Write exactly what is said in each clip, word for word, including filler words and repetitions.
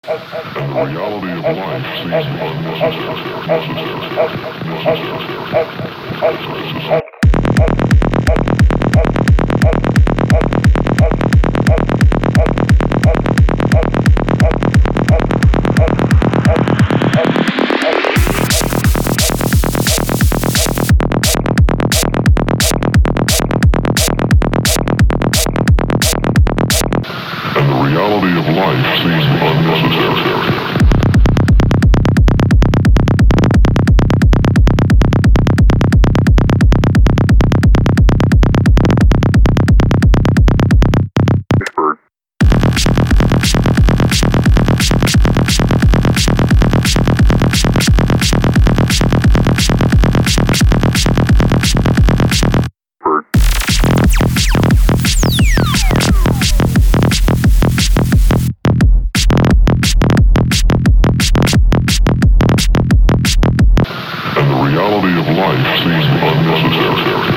And the reality of life seems unnecessary, necessary, necessary, and the reality of life seems unnecessary. And the reality of life seems unnecessary.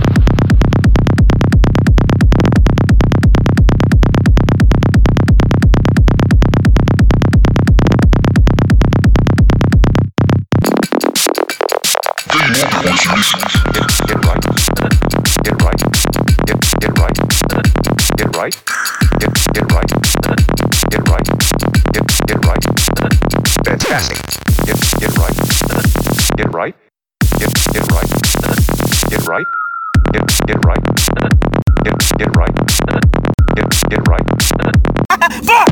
Get right. Get get right. Get right. Get get right. Get right. Get get right. Fantastic. Get get right. Get right. Get get right. Get right. Get get right. Get get right. Get get right. Fuck!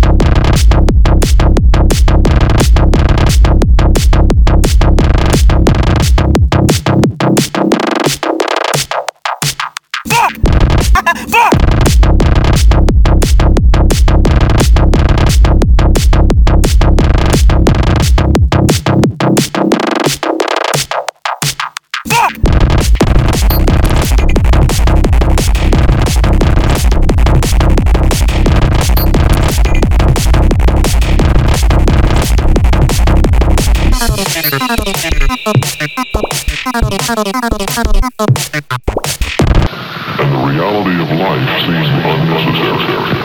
Fuck! And the reality of life seems unnecessary.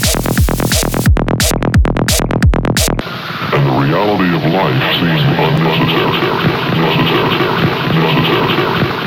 And the reality of life seems unnecessary.